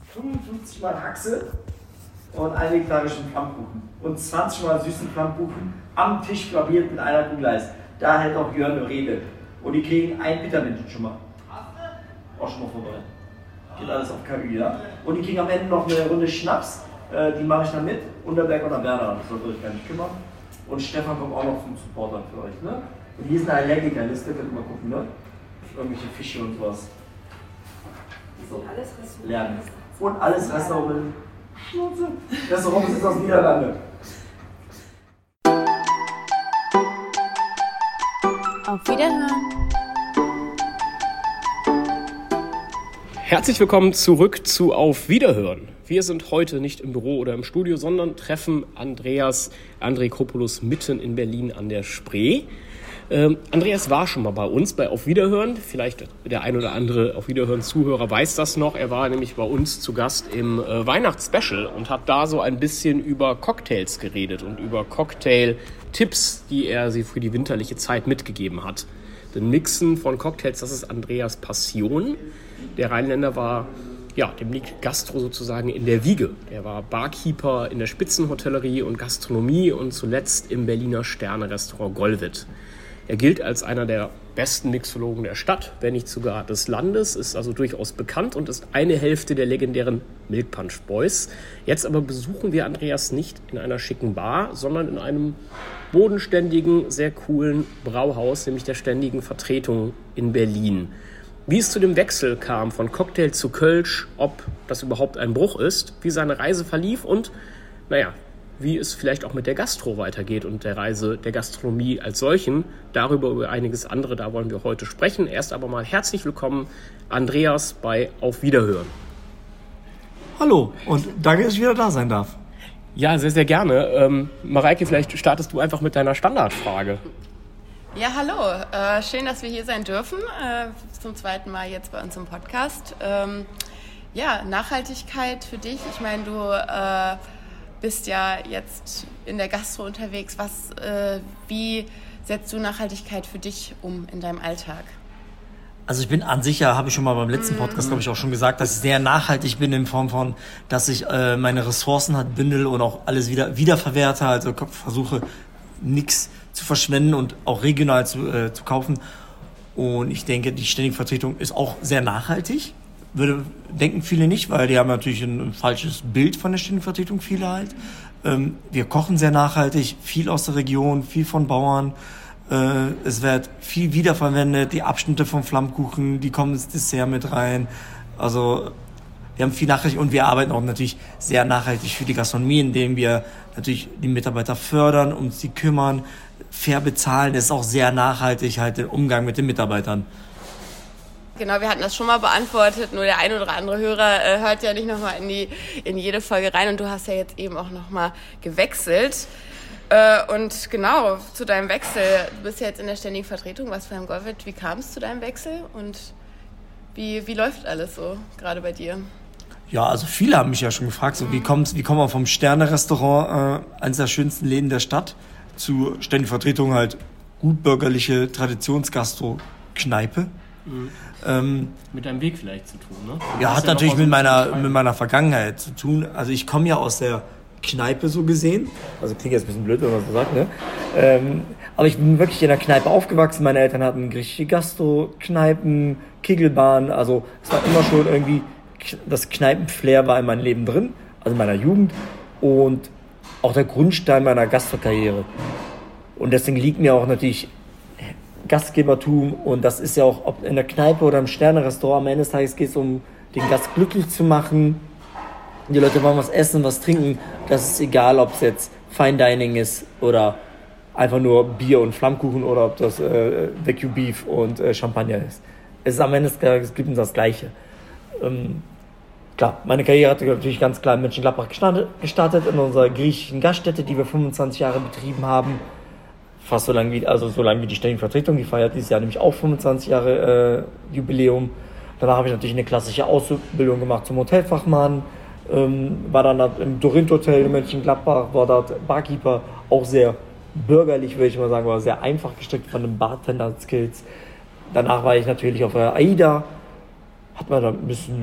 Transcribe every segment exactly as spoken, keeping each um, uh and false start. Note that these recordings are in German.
fünfundfünfzig Mal Haxe und einen vegetarischen Flammkuchen. Und zwanzig Mal süßen Flammkuchen am Tisch flambiert mit einer Kugel-Eis. Da hält auch Jörn eine Rede. Und die kriegen ein Bittermint schon mal. Auch schon mal vorbei. Geht alles auf K Ü, ja? Und die kriegen am Ende noch eine Runde Schnaps. Äh, die mache ich dann mit. Unterberg und Werner, das sollte euch gar nicht kümmern. Und Stefan kommt auch noch zum Supporter für euch, ne? Und hier ist eine Allergikerliste, könnt ihr mal gucken, ne? Irgendwelche Fische und sowas. So. Alles Restaurant. Lernen. Und alles Restaurant. Schnauze. Restaurant ist aus Niederlande. Auf Wiederhören. Herzlich willkommen zurück zu Auf Wiederhören. Wir sind heute nicht im Büro oder im Studio, sondern treffen Andreas Andrekopoulos mitten in Berlin an der Spree. Ähm, Andreas war schon mal bei uns bei Auf Wiederhören. Vielleicht der ein oder andere Auf Wiederhören-Zuhörer weiß das noch. Er war nämlich bei uns zu Gast im äh, Weihnachtsspecial und hat da so ein bisschen über Cocktails geredet und über Cocktail-Tipps, die er sie für die winterliche Zeit mitgegeben hat. Denn Mixen von Cocktails, das ist Andreas Passion. Der Rheinländer war, ja, dem liegt Gastro sozusagen in der Wiege. Er war Barkeeper in der Spitzenhotellerie und Gastronomie und zuletzt im Berliner Sterne-Restaurant Gollwitz. Er gilt als einer der besten Mixologen der Stadt, wenn nicht sogar des Landes, ist also durchaus bekannt und ist eine Hälfte der legendären Milk Punch Boys. Jetzt aber besuchen wir Andreas nicht in einer schicken Bar, sondern in einem bodenständigen, sehr coolen Brauhaus, nämlich der Ständigen Vertretung in Berlin. Wie es zu dem Wechsel kam von Cocktail zu Kölsch, ob das überhaupt ein Bruch ist, wie seine Reise verlief und, naja, wie es vielleicht auch mit der Gastro weitergeht und der Reise der Gastronomie als solchen. Darüber, über einiges andere, da wollen wir heute sprechen. Erst aber mal herzlich willkommen, Andreas, bei Auf Wiederhören. Hallo und danke, dass ich wieder da sein darf. Ja, sehr, sehr gerne. Ähm, Mareike, vielleicht startest du einfach mit deiner Standardfrage. Ja, hallo. Äh, schön, dass wir hier sein dürfen. Äh, zum zweiten Mal jetzt bei uns im Podcast. Ähm, ja, Nachhaltigkeit für dich. Ich meine, du äh, bist ja jetzt in der Gastro unterwegs. Was, äh, wie setzt du Nachhaltigkeit für dich um in deinem Alltag? Also ich bin an sich ja, habe ich schon mal beim letzten Podcast, glaube ich, auch schon gesagt, dass ich sehr nachhaltig bin in Form von, dass ich äh, meine Ressourcen halt bündel und auch alles wieder wiederverwerte, also versuche nichts zu verschwenden und auch regional zu, äh, zu kaufen. Und ich denke, die Ständige Vertretung ist auch sehr nachhaltig. Würde, denken viele nicht, weil die haben natürlich ein, ein falsches Bild von der Ständigen Vertretung, viele halt. Ähm, wir kochen sehr nachhaltig, viel aus der Region, viel von Bauern. Äh, es wird viel wiederverwendet, die Abschnitte vom Flammkuchen, die kommen ins Dessert mit rein. Also wir haben viel nachhaltig und wir arbeiten auch natürlich sehr nachhaltig für die Gastronomie, indem wir natürlich die Mitarbeiter fördern, uns die kümmern, fair bezahlen. Das ist auch sehr nachhaltig, halt der Umgang mit den Mitarbeitern. Genau, wir hatten das schon mal beantwortet, nur der ein oder andere Hörer äh, hört ja nicht nochmal in die in jede Folge rein und du hast ja jetzt eben auch nochmal gewechselt. Äh, und genau, zu deinem Wechsel, du bist ja jetzt in der Ständigen Vertretung, was beim Gollwitz, wie kam es zu deinem Wechsel und wie, wie läuft alles so gerade bei dir? Ja, also viele haben mich ja schon gefragt, so wie kommt's, wie kommen wir vom Sterne-Restaurant, äh, eines der schönsten Läden der Stadt, zu Ständige Vertretung halt gutbürgerliche Traditionsgastro-Kneipe. Mhm. Ähm, mit deinem Weg vielleicht zu tun, ne? Ja, hat ja natürlich mit meiner, mit meiner Vergangenheit zu tun. Also ich komme ja aus der Kneipe so gesehen. Also klingt jetzt ein bisschen blöd, wenn man so sagt, ne? Ähm, aber ich bin wirklich in der Kneipe aufgewachsen. Meine Eltern hatten griechische Gastro-Kneipen, Kegelbahn. Also es war immer schon irgendwie, das Kneipenflair war in meinem Leben drin, also in meiner Jugend. Und auch der Grundstein meiner Gastrokarriere. Und deswegen liegt mir auch natürlich Gastgebertum und das ist ja auch, ob in der Kneipe oder im Sterne-Restaurant, am Ende des Tages geht es um den Gast glücklich zu machen. Die Leute wollen was essen, was trinken. Das ist egal, ob es jetzt Fine Dining ist oder einfach nur Bier und Flammkuchen oder ob das äh, Wagyu Beef und äh, Champagner ist. Es ist am Ende des Tages, es gibt uns das Gleiche. Ähm, klar, meine Karriere hat natürlich ganz klar in Mönchengladbach gestartet, in unserer griechischen Gaststätte, die wir fünfundzwanzig Jahre betrieben haben. Fast so lange wie, also so lange wie die Ständige Vertretung, die feiert dieses Jahr nämlich auch fünfundzwanzig Jahre äh, Jubiläum. Danach habe ich natürlich eine klassische Ausbildung gemacht zum Hotelfachmann, ähm, war dann im Dorint Hotel in Mönchengladbach, war dort Barkeeper, auch sehr bürgerlich, würde ich mal sagen, war sehr einfach gestrickt von den Bartender-Skills. Danach war ich natürlich auf der AIDA, hat man da ein bisschen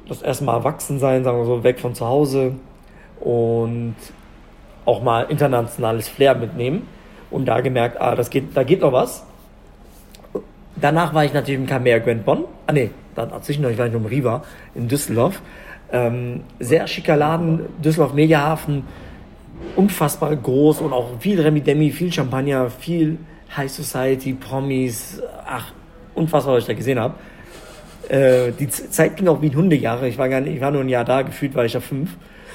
das erste Mal erwachsen sein, sagen wir so, weg von zu Hause und auch mal internationales Flair mitnehmen und da gemerkt, ah, das geht, da geht noch was. Danach war ich natürlich im Camea Grand Bonn, ah ne, dann zwischendurch war ich noch im Riva in Düsseldorf. Ähm, sehr schicker Laden, Düsseldorf Mediahafen, unfassbar groß und auch viel Remi Demi, viel Champagner, viel High Society, Promis, ach, unfassbar, was ich da gesehen habe. Äh, die Z- Zeit ging auch wie Hundejahre, ich war, gar nicht, ich war nur ein Jahr da, gefühlt war ich ja fünf.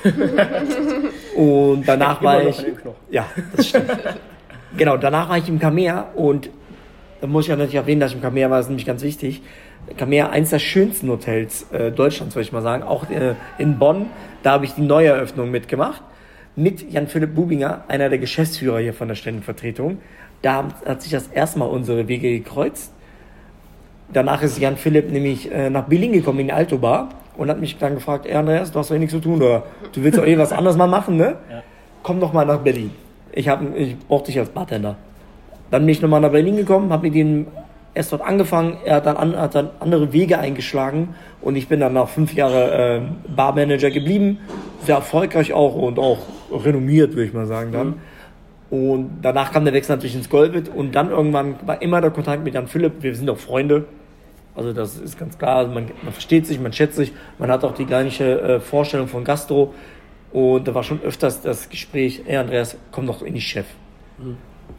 Und danach war ich, ja, das stimmt. Genau, danach war ich im Camea und da muss ich ja natürlich erwähnen, dass ich im Camea war, das ist nämlich ganz wichtig. Camea, eins der schönsten Hotels äh, Deutschlands, würde ich mal sagen, auch äh, in Bonn, da habe ich die Neueröffnung mitgemacht, mit Jan-Philipp Bubinger, einer der Geschäftsführer hier von der Ständenvertretung. Da hat sich das erste Mal unsere Wege gekreuzt. Danach ist Jan-Philipp nämlich äh, nach Berlin gekommen, in die Alto Bar, und hat mich dann gefragt, ey Andreas, du hast doch eh nichts zu tun, oder du willst doch eh was anderes mal machen, ne? Ja. Komm doch mal nach Berlin. Ich, hab, ich brauchte dich als Bartender. Dann bin ich nochmal nach Berlin gekommen, habe mit ihm erst dort angefangen, er hat dann, an, hat dann andere Wege eingeschlagen und ich bin dann nach fünf Jahren äh, Barmanager geblieben, sehr erfolgreich auch und auch renommiert, würde ich mal sagen dann. Mhm. Und danach kam der Wechsel natürlich ins Golbit und dann irgendwann war immer der Kontakt mit Jan Philipp, wir sind auch Freunde, also das ist ganz klar, also man, man versteht sich, man schätzt sich, man hat auch die gleiche äh, Vorstellung von Gastro und da war schon öfters das Gespräch, ey Andreas, komm doch in die Chef. Mhm.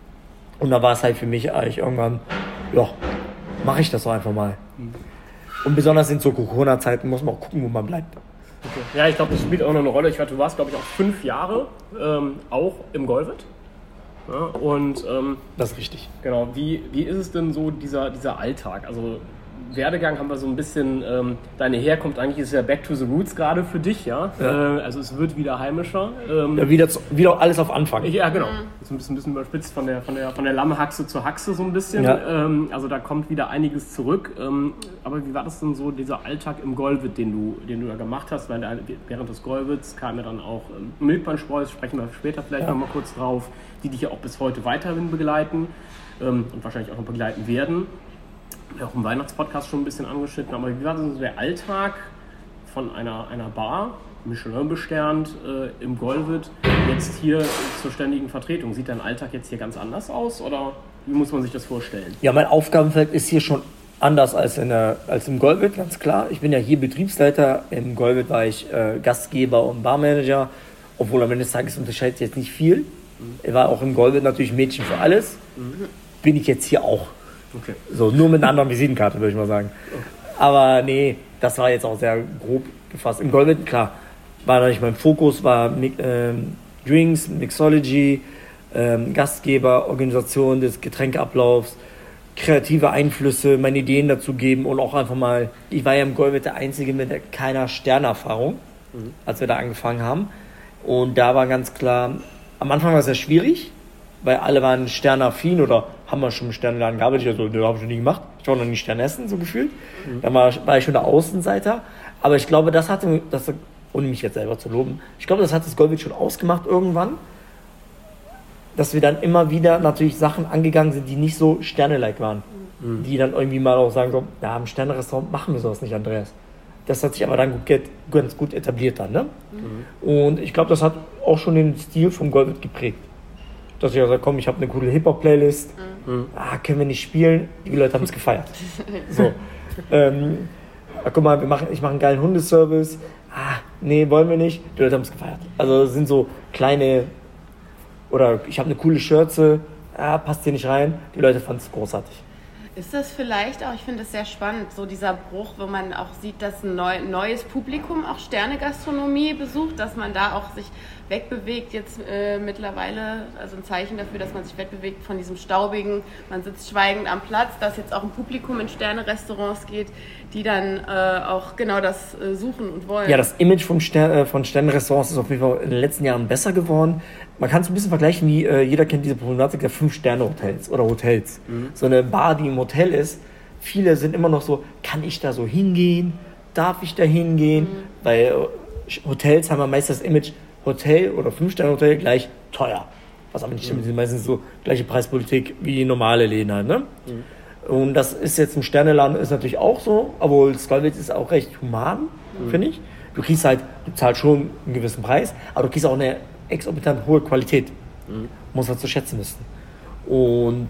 Und da war es halt für mich eigentlich irgendwann, ja, mache ich das doch einfach mal. Mhm. Und besonders in so Corona-Zeiten muss man auch gucken, wo man bleibt. Okay. Ja, ich glaube, das spielt auch noch eine Rolle. Ich weiß, du warst, glaube ich, auch fünf Jahre ähm, auch im Golbit. Ja, und ähm, das ist richtig. Genau. Wie, wie ist es denn so, dieser, dieser Alltag? Also Werdegang haben wir so ein bisschen, ähm, deine Herkunft eigentlich ist ja back to the roots gerade für dich, ja. ja. Äh, also es wird wieder heimischer. Ähm, ja, wieder, zu, wieder alles auf Anfang. Ja, genau. So ein bisschen, ein bisschen überspitzt von der, von der, von der Lammhaxe zur Haxe so ein bisschen. Ja. Ähm, also da kommt wieder einiges zurück. Ähm, aber wie war das denn so, dieser Alltag im Golbit, den du, den du da gemacht hast? Weil da, während des Golbits kam ja dann auch ähm, Milchbahnspreus, sprechen wir später vielleicht ja. noch mal kurz drauf, die dich ja auch bis heute weiterhin begleiten ähm, und wahrscheinlich auch noch begleiten werden. Auch im Weihnachtspodcast schon ein bisschen angeschnitten, aber wie war denn so der Alltag von einer, einer Bar, Michelin besternt, äh, im Golbit, jetzt hier zur ständigen Vertretung? Sieht dein Alltag jetzt hier ganz anders aus oder wie muss man sich das vorstellen? Ja, mein Aufgabenfeld ist hier schon anders als, in der, als im Golbit, ganz klar. Ich bin ja hier Betriebsleiter, im Golbit war ich äh, Gastgeber und Barmanager, obwohl am Ende des Tages unterscheidet jetzt nicht viel. Mhm. Ich war auch im Golbit natürlich Mädchen für alles, mhm. bin ich jetzt hier auch. Okay. So, nur mit einer anderen Visitenkarte, würde ich mal sagen. Okay. Aber nee, das war jetzt auch sehr grob gefasst. Im Golbit, klar, war natürlich mein Fokus, war ähm, Drinks, Mixology, ähm, Gastgeber, Organisation des Getränkeablaufs, kreative Einflüsse, meine Ideen dazu geben und auch einfach mal, ich war ja im Golbit der Einzige mit keiner Sternerfahrung, mhm. als wir da angefangen haben. Und da war ganz klar, am Anfang war es sehr schwierig, weil alle waren sternaffin oder haben wir schon im Sternenladen gearbeitet. Also, ne, habe ich noch nie gemacht. Ich war noch nie Stern essen, so gefühlt. Mhm. Dann war, war ich schon der Außenseiter. Aber ich glaube, das hatte, das, ohne mich jetzt selber zu loben, ich glaube, das hat das Golbit schon ausgemacht irgendwann, dass wir dann immer wieder natürlich Sachen angegangen sind, die nicht so Sterne-like waren. Mhm. Die dann irgendwie mal auch sagen, so, ja, im Sterne-Restaurant machen wir sowas nicht, Andreas. Das hat sich aber dann gut, ganz gut etabliert dann, ne? Mhm. Und ich glaube, das hat auch schon den Stil vom Golbit geprägt. Dass ich gesagt, komm, ich habe eine coole Hip-Hop-Playlist, mhm. ah, können wir nicht spielen, die Leute haben es gefeiert. So, ähm, ah, guck mal, wir machen, ich mache einen geilen Hundeservice, ah, nee, wollen wir nicht, die Leute haben es gefeiert. Also es sind so kleine, oder ich habe eine coole Schürze, ah, passt hier nicht rein, die Leute fanden es großartig. Ist das vielleicht auch, ich finde es sehr spannend, so dieser Bruch, wo man auch sieht, dass ein neu, neues Publikum auch Sterne-Gastronomie besucht, dass man da auch sich wegbewegt jetzt äh, mittlerweile, also ein Zeichen dafür, dass man sich wegbewegt von diesem staubigen, man sitzt schweigend am Platz, dass jetzt auch ein Publikum in Sterne-Restaurants geht, die dann äh, auch genau das äh, suchen und wollen. Ja, das Image vom Stern, äh, von Sterne-Restaurants ist auf jeden Fall in den letzten Jahren besser geworden. Man kann es ein bisschen vergleichen, wie äh, jeder kennt diese Problematik der Fünf-Sterne-Hotels oder Hotels. Mhm. So eine Bar, die im Hotel ist, viele sind immer noch so, kann ich da so hingehen? Darf ich da hingehen? Mhm. Weil äh, Hotels haben ja meist das Image, Hotel oder Fünf-Sterne-Hotel gleich teuer. Was aber nicht stimmt, mhm. sind meistens so gleiche Preispolitik wie normale Läden halt, ne? Mhm. Und das ist jetzt im Sterneladen ist natürlich auch so, obwohl Skolwitz ist auch recht human, mhm. finde ich. Du kriegst halt, du zahlst schon einen gewissen Preis, aber du kriegst auch eine exorbitant hohe Qualität. Mhm. Muss man zu schätzen wissen. Und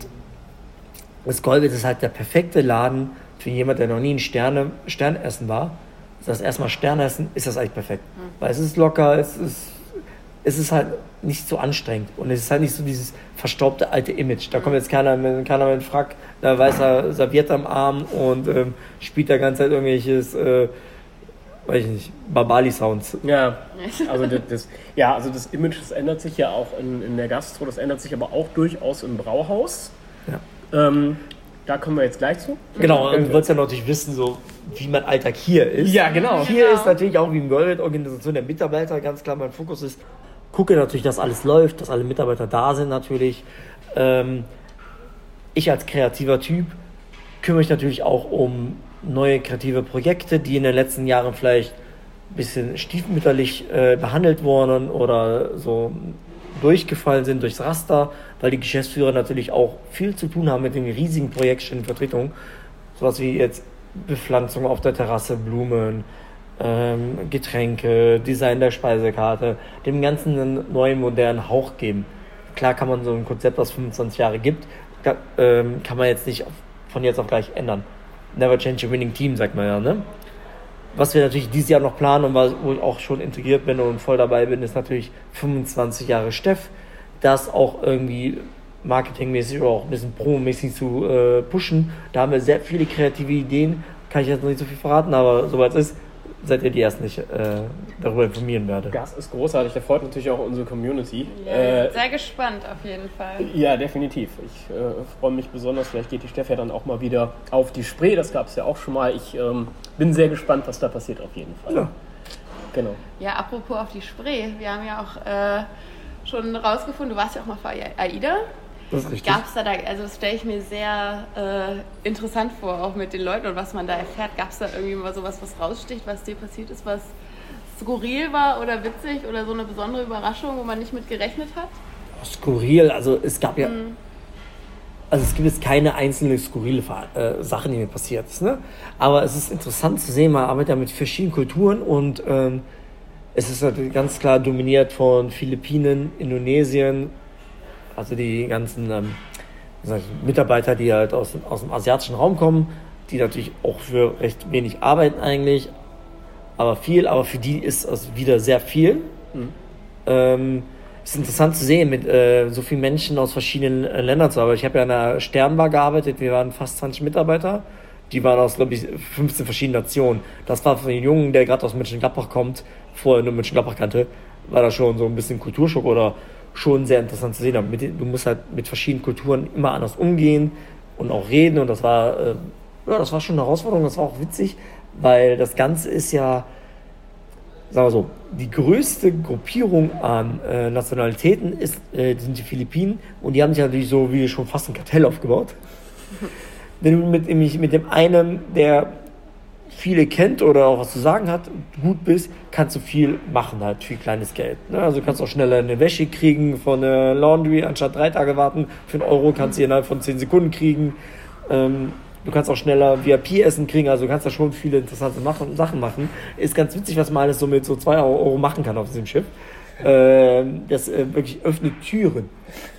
Skolwitz ist halt der perfekte Laden für jemanden, der noch nie ein Sterne, Sternessen war. Das erstmal Sternessen ist das eigentlich perfekt. Mhm. Weil es ist locker, es ist, es ist halt nicht so anstrengend. Und es ist halt nicht so dieses verstaubte alte Image. Da kommt jetzt keiner mit, keiner mit einem Frack, da weiß er Serviette am Arm und ähm, spielt da ganze Zeit irgendwelches, äh, weiß ich nicht, Babali-Sounds. Ja, also das, das, ja, also das Image, das ändert sich ja auch in, in der Gastro, das ändert sich aber auch durchaus im Brauhaus. Ja. Ähm, da kommen wir jetzt gleich zu. Genau, und du wolltest ja natürlich wissen, so wie mein Alltag hier ist. Ja, genau. Hier genau. ist natürlich auch wie im Gold Organisation der Mitarbeiter, ganz klar mein Fokus ist, gucke natürlich, dass alles läuft, dass alle Mitarbeiter da sind natürlich. Ähm, ich als kreativer Typ kümmere mich natürlich auch um neue kreative Projekte, die in den letzten Jahren vielleicht ein bisschen stiefmütterlich äh, behandelt wurden oder so durchgefallen sind durchs Raster, weil die Geschäftsführer natürlich auch viel zu tun haben mit den riesigen Projekten in Vertretung. Sowas wie jetzt Bepflanzung auf der Terrasse, Blumen, ähm, Getränke, Design der Speisekarte, dem Ganzen einen neuen, modernen Hauch geben. Klar kann man so ein Konzept, das fünfundzwanzig Jahre gibt, da, ähm, kann man jetzt nicht auf, von jetzt auf gleich ändern. Never change a winning team, sagt man ja, ne? Was wir natürlich dieses Jahr noch planen und wo ich auch schon integriert bin und voll dabei bin, ist natürlich fünfundzwanzig Jahre Steff. Das auch irgendwie marketingmäßig oder auch ein bisschen promomäßig zu äh, pushen. Da haben wir sehr viele kreative Ideen. Kann ich jetzt noch nicht so viel verraten, aber soweit es ist, seid ihr die erst nicht äh, darüber informieren werde. Das ist großartig, der freut natürlich auch unsere Community. Ja, äh, sehr gespannt auf jeden Fall. Ja, definitiv. Ich äh, freue mich besonders, vielleicht geht die Steffi ja dann auch mal wieder auf die Spree, das gab es ja auch schon mal. Ich ähm, bin sehr gespannt, was da passiert auf jeden Fall. Ja. Genau. Ja, apropos auf die Spree, wir haben ja auch äh, schon rausgefunden, du warst ja auch mal vor AIDA. Das ist richtig. Gab es da, da, also das stelle ich mir sehr äh, interessant vor, auch mit den Leuten und was man da erfährt. Gab es da irgendwie mal sowas, was raussticht, was dir passiert ist, was skurril war oder witzig oder so eine besondere Überraschung, wo man nicht mit gerechnet hat? Skurril, also es gab ja, mhm. also es gibt jetzt keine einzelne skurrile äh, Sachen, die mir passiert ist, ne? Aber es ist interessant zu sehen, man arbeitet ja mit verschiedenen Kulturen und ähm, es ist natürlich ganz klar dominiert von Philippinen, Indonesien, also die ganzen ähm, Mitarbeiter, die halt aus, aus dem asiatischen Raum kommen, die natürlich auch für recht wenig arbeiten eigentlich, aber viel, aber für die ist es wieder sehr viel. Mhm. Ähm, es ist interessant zu sehen, mit äh, so vielen Menschen aus verschiedenen äh, Ländern zu arbeiten. Ich habe ja an einer Sternbar gearbeitet, wir waren fast zwanzig Mitarbeiter, die waren aus, glaube ich, fünfzehn verschiedenen Nationen. Das war für einen Jungen, der gerade aus Mönchengladbach kommt, vorher nur Mönchengladbach kannte, war das schon so ein bisschen Kulturschock oder schon sehr interessant zu sehen. Aber mit, du musst halt mit verschiedenen Kulturen immer anders umgehen und auch reden und das war, äh, ja, das war schon eine Herausforderung, das war auch witzig, weil das Ganze ist ja, sagen wir so, die größte Gruppierung an äh, Nationalitäten ist, äh, sind die Philippinen und die haben sich natürlich so wie schon fast ein Kartell aufgebaut. Wenn du mit, mit dem einen, der viele kennt oder auch was zu sagen hat, gut bist, kannst du viel machen, halt viel kleines Geld. Ne? Also du kannst auch schneller eine Wäsche kriegen von der Laundry, anstatt drei Tage warten. Für einen Euro kannst du innerhalb von zehn Sekunden kriegen. Ähm, du kannst auch schneller V I P-Essen kriegen, also du kannst da schon viele interessante machen, Sachen machen. Ist ganz witzig, was man alles so mit so zwei Euro machen kann auf diesem Schiff. Ähm, das äh, wirklich öffnet Türen.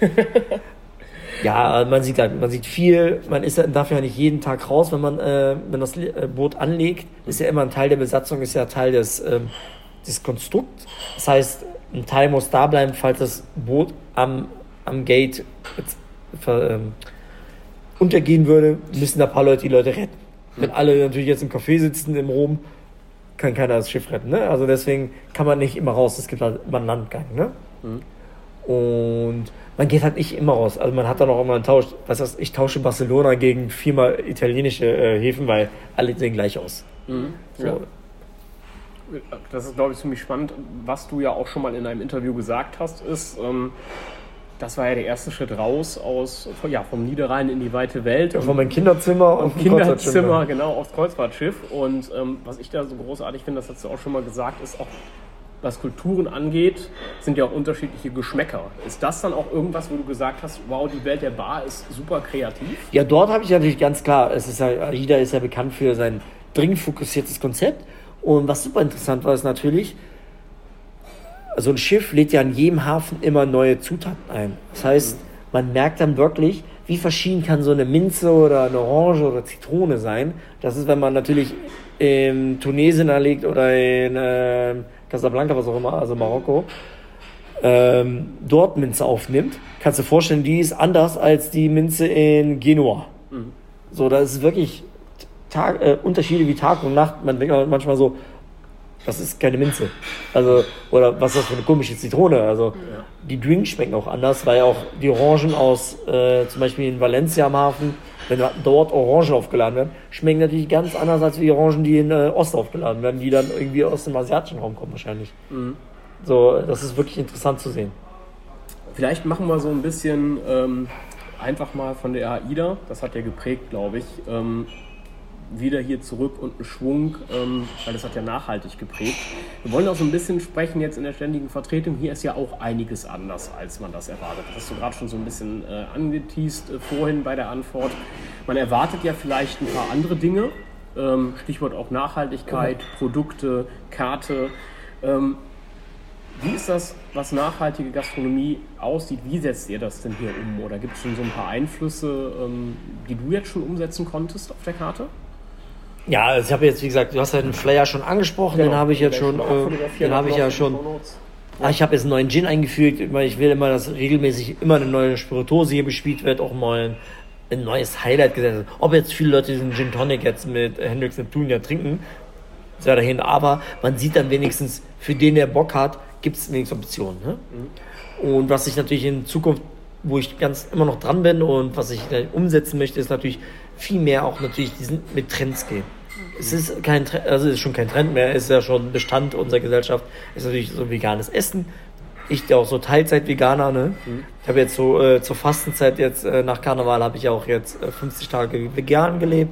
Ja, man sieht halt, man sieht viel, man ist, darf ja nicht jeden Tag raus, wenn man äh, wenn das Boot anlegt, ist ja immer ein Teil der Besatzung, ist ja Teil des, ähm, des Konstrukts. Das heißt, ein Teil muss da bleiben, falls das Boot am, am Gate jetzt, ver, ähm, untergehen würde, müssen da ein paar Leute die Leute retten. Wenn alle natürlich jetzt im Café sitzen im Rom, kann keiner das Schiff retten. Ne? Also deswegen kann man nicht immer raus, es gibt halt immer einen Landgang. Ne? Mhm. Und man geht halt nicht immer raus. Also man hat dann auch immer einen Tausch. Was heißt, ich tausche Barcelona gegen viermal italienische äh, Häfen, weil alle sehen gleich aus. Mhm. So. Ja. Das ist, glaube ich, ziemlich spannend. Was du ja auch schon mal in einem Interview gesagt hast, ist, ähm, das war ja der erste Schritt raus aus, ja, vom Niederrhein in die weite Welt. Ja, von meinem Kinderzimmer und Kinderzimmer, genau, aufs Kreuzfahrtschiff. Und ähm, was ich da so großartig finde, das hast du auch schon mal gesagt, ist auch was Kulturen angeht, sind ja auch unterschiedliche Geschmäcker. Ist das dann auch irgendwas, wo du gesagt hast, wow, die Welt der Bar ist super kreativ? Ja, dort habe ich natürlich ganz klar, es ist ja, AIDA ist ja bekannt für sein dringend fokussiertes Konzept. Und was super interessant war, ist natürlich, so ein Schiff lädt ja an jedem Hafen immer neue Zutaten ein. Das heißt, man merkt dann wirklich, wie verschieden kann so eine Minze oder eine Orange oder Zitrone sein. Das ist, wenn man natürlich in Tunesien erlegt oder in äh, Casablanca, was auch immer, also Marokko, ähm, dort Minze aufnimmt, kannst du dir vorstellen, die ist anders als die Minze in Genua. Mhm. So, da ist wirklich Tag, äh, Unterschiede wie Tag und Nacht. Man denkt manchmal so, das ist keine Minze. Also, oder was ist das für eine komische Zitrone? Also, ja. Die Drinks schmecken auch anders, weil auch die Orangen aus, äh, zum Beispiel in Valencia am Hafen, wenn dort Orangen aufgeladen werden, schmecken natürlich ganz anders als die Orangen, die in äh, Ost aufgeladen werden, die dann irgendwie aus dem asiatischen Raum kommen wahrscheinlich. Mhm. So, das ist wirklich interessant zu sehen. Vielleicht machen wir so ein bisschen ähm, einfach mal von der AIDA, das hat ja geprägt, glaube ich, ähm, wieder hier zurück und einen Schwung, ähm, weil das hat ja nachhaltig geprägt. Wir wollen auch so ein bisschen sprechen jetzt in der ständigen Vertretung. Hier ist ja auch einiges anders, als man das erwartet. Das hast du gerade schon so ein bisschen äh, angeteast äh, vorhin bei der Antwort. Man erwartet ja vielleicht ein paar andere Dinge, ähm, Stichwort auch Nachhaltigkeit, mhm. Produkte, Karte. Ähm, wie ist das, was nachhaltige Gastronomie aussieht? Wie setzt ihr das denn hier um? Oder gibt es schon so ein paar Einflüsse, ähm, die du jetzt schon umsetzen konntest auf der Karte? Ja, also ich habe jetzt, wie gesagt, du hast ja den Flyer schon angesprochen, genau, den habe ich jetzt schon, äh, den habe ich ja schon, ja. Ich habe jetzt einen neuen Gin eingefügt, weil ich will immer, dass regelmäßig immer eine neue Spirituose hier bespielt wird, auch mal ein, ein neues Highlight gesetzt. Ob jetzt viele Leute diesen Gin Tonic jetzt mit Hendrix Neptune ja trinken, sei dahin, aber man sieht dann wenigstens, für den, der Bock hat, gibt es wenigstens Optionen. Ne? Mhm. Und was ich natürlich in Zukunft, wo ich ganz immer noch dran bin und was ich umsetzen möchte, ist natürlich viel mehr auch natürlich diesen mit Trends gehen. Es ist kein Trend, also es ist schon kein Trend mehr, es ist ja schon Bestand unserer Gesellschaft, ist natürlich so veganes Essen. Ich ja auch so Teilzeit-Veganer, ne? Mhm. Ich habe jetzt so äh, zur Fastenzeit jetzt äh, nach Karneval habe ich auch jetzt äh, fünfzig Tage vegan gelebt.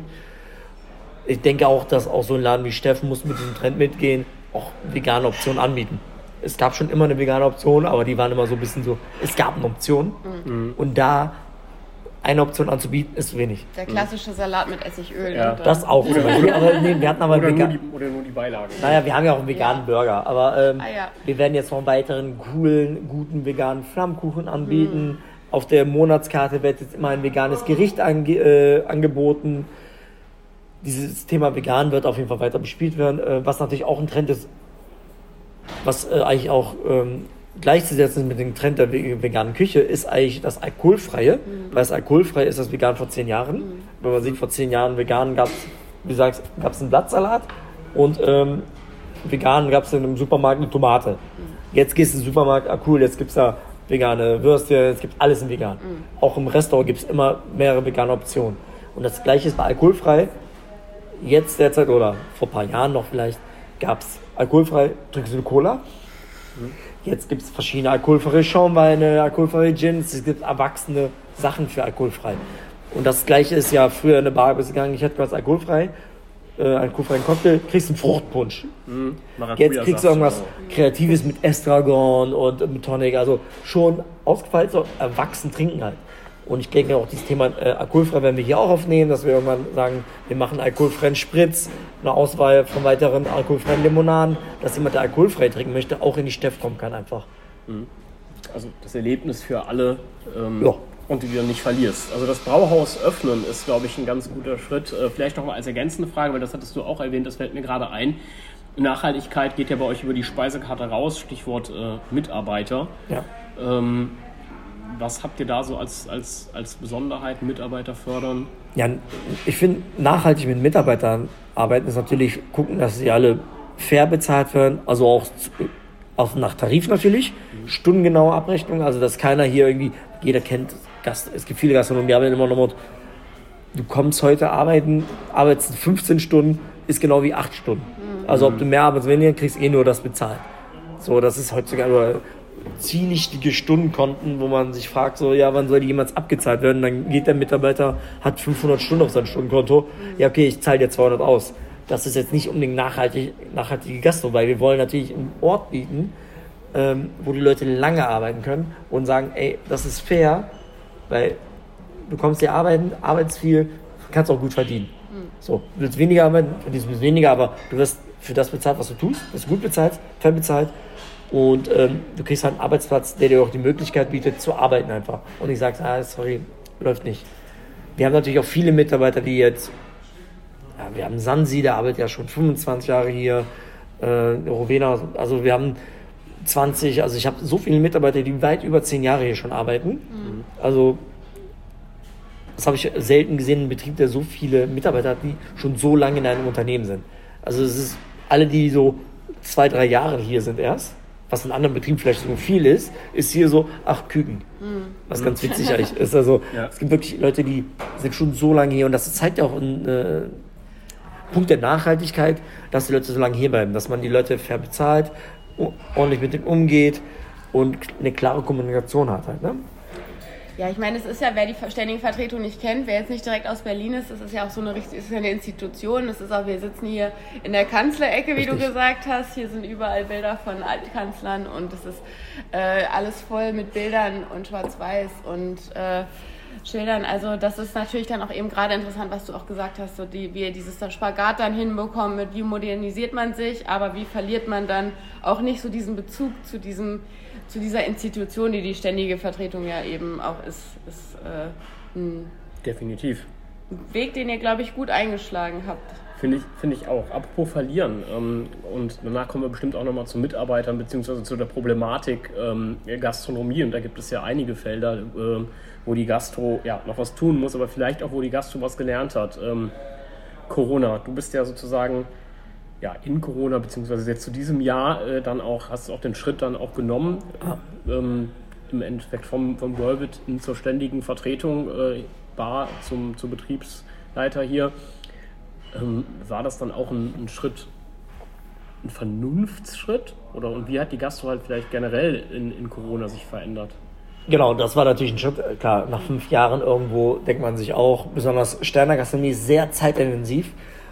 Ich denke auch, dass auch so ein Laden wie Steffen muss mit diesem Trend mitgehen, auch vegane Optionen anbieten. Es gab schon immer eine vegane Option, aber die waren immer so ein bisschen so, es gab eine Option mhm. und da eine Option anzubieten, ist wenig. Der klassische Salat mit Essigöl. Ja. Das auch. Oder, aber, nee, wir hatten aber oder, nur die, oder nur die Beilage. Naja, wir haben ja auch einen veganen ja. Burger. Aber ähm, ah, ja. wir werden jetzt noch einen weiteren coolen, guten veganen Flammkuchen anbieten. Mhm. Auf der Monatskarte wird jetzt immer ein veganes Gericht ange, äh, angeboten. Dieses Thema vegan wird auf jeden Fall weiter bespielt werden. Äh, was natürlich auch ein Trend ist, was äh, eigentlich auch ähm, gleichzusetzen mit dem Trend der veganen Küche, ist eigentlich das Alkoholfreie. Mhm. Weil das Alkoholfrei ist das vegan vor zehn Jahren. Mhm. Wenn man sieht, vor zehn Jahren vegan gab es, wie gesagt, gab es einen Blattsalat und ähm, vegan gab es in einem Supermarkt eine Tomate. Mhm. Jetzt gehst du in den Supermarkt, ah cool, jetzt gibt es da vegane Würste, es gibt alles in vegan. Mhm. Auch im Restaurant gibt es immer mehrere vegane Optionen. Und das Gleiche ist bei Alkoholfrei. Jetzt derzeit oder vor ein paar Jahren noch vielleicht gab es alkoholfrei, trinkst du eine Cola. Mhm. Jetzt gibt es verschiedene alkoholfreie Schaumweine, alkoholfreie Gins, es gibt erwachsene Sachen für alkoholfrei. Und das Gleiche ist ja früher in eine Bar gegangen, ich hätte was alkoholfrei, äh, alkoholfreien Cocktail, kriegst einen Fruchtpunsch. Mhm. Jetzt kriegst du irgendwas Kreatives mit Estragon und mit Tonic, also schon ausgefeilt, so erwachsen trinken halt. Und ich denke auch, dieses Thema äh, alkoholfrei werden wir hier auch aufnehmen, dass wir irgendwann sagen, wir machen alkoholfreien Spritz, eine Auswahl von weiteren alkoholfreien Limonaden, dass jemand, der alkoholfrei trinken möchte, auch in die Steff kommen kann einfach. Also das Erlebnis für alle ähm, ja. und die du nicht verlierst. Also das Brauhaus öffnen ist, glaube ich, ein ganz guter Schritt. Äh, vielleicht noch mal als ergänzende Frage, weil das hattest du auch erwähnt, das fällt mir gerade ein. Nachhaltigkeit geht ja bei euch über die Speisekarte raus, Stichwort äh, Mitarbeiter. Ja. Ähm, Was habt ihr da so als, als, als Besonderheit, Mitarbeiter fördern? Ja, ich finde, nachhaltig mit Mitarbeitern arbeiten ist natürlich gucken, dass sie alle fair bezahlt werden, also auch, auch nach Tarif natürlich, mhm. stundengenaue Abrechnung, also dass keiner hier irgendwie, jeder kennt, Gast, es gibt viele Gastronomen, die haben immer noch, du kommst heute arbeiten, arbeitest fünfzehn Stunden, ist genau wie acht Stunden. Mhm. Also ob du mehr arbeitest, weniger, kriegst eh nur das bezahlt. So, das ist heutzutage ziellichtige Stundenkonten, wo man sich fragt, so, ja, wann soll die jemals abgezahlt werden? Dann geht der Mitarbeiter, hat fünfhundert Stunden auf sein Stundenkonto. Ja, okay, ich zahle dir zweihundert aus. das ist jetzt nicht unbedingt nachhaltig, nachhaltige Gastro, weil wir wollen natürlich einen Ort bieten, ähm, wo die Leute lange arbeiten können und sagen, ey, das ist fair, weil du kommst hier arbeiten, arbeitest viel, kannst auch gut verdienen. Mhm. So, du willst weniger arbeiten, verdienst ein bisschen weniger, aber du wirst für das bezahlt, was du tust, wirst gut bezahlt, fair bezahlt und ähm, du kriegst halt einen Arbeitsplatz, der dir auch die Möglichkeit bietet, zu arbeiten einfach. Und ich sage, ah, sorry, läuft nicht. Wir haben natürlich auch viele Mitarbeiter, die jetzt, ja, wir haben Sansi, der arbeitet ja schon fünfundzwanzig Jahre hier, äh, Rowena, also wir haben zwanzig, also ich habe so viele Mitarbeiter, die weit über zehn Jahre hier schon arbeiten. Mhm. Also das habe ich selten gesehen, ein Betrieb, der so viele Mitarbeiter hat, die schon so lange in einem Unternehmen sind. Also es ist alle, die so zwei, drei Jahre hier sind erst, was in anderen Betrieben vielleicht so viel ist, ist hier so, ach, Küken. Mhm. Was ganz witzig eigentlich ist. Also ja. Es gibt wirklich Leute, die sind schon so lange hier und das zeigt ja auch einen äh, Punkt der Nachhaltigkeit, dass die Leute so lange hier bleiben, dass man die Leute fair bezahlt, ordentlich mit denen umgeht und eine klare Kommunikation hat halt, ne? Ja, ich meine, es ist ja, wer die ständige Vertretung nicht kennt, wer jetzt nicht direkt aus Berlin ist, das ist ja auch so eine richtig, ist ja eine Institution. Das ist auch, wir sitzen hier in der Kanzlerecke, wie richtig. Du gesagt hast. Hier sind überall Bilder von Altkanzlern und es ist äh, alles voll mit Bildern und Schwarz-Weiß und äh, Schildern. Also das ist natürlich dann auch eben gerade interessant, was du auch gesagt hast, so die, wie dieses Spagat dann hinbekommen, mit wie modernisiert man sich, aber wie verliert man dann auch nicht so diesen Bezug zu diesem zu dieser Institution, die die ständige Vertretung ja eben auch ist, ist äh, ein definitiv Weg, den ihr, glaube ich, gut eingeschlagen habt. Finde ich, finde ich auch. Apropos verlieren, ähm, und danach kommen wir bestimmt auch nochmal zu Mitarbeitern beziehungsweise zu der Problematik ähm, Gastronomie, und da gibt es ja einige Felder, ähm, wo die Gastro ja noch was tun muss, aber vielleicht auch, wo die Gastro was gelernt hat. Ähm, Corona, du bist ja sozusagen ja, in Corona, beziehungsweise jetzt zu diesem Jahr äh, dann auch, hast du auch den Schritt dann auch genommen, ähm, im Endeffekt vom, vom Worldwit hin zur ständigen Vertretung, äh, Bar zum, zum Betriebsleiter hier. Ähm, war das dann auch ein, ein Schritt, ein Vernunftsschritt? Oder und wie hat die Gastro halt vielleicht generell in, in Corona sich verändert? Genau, das war natürlich ein Schritt. Klar, nach fünf Jahren irgendwo denkt man sich auch, besonders Sterner Gastronomie ist sehr zeitintensiv.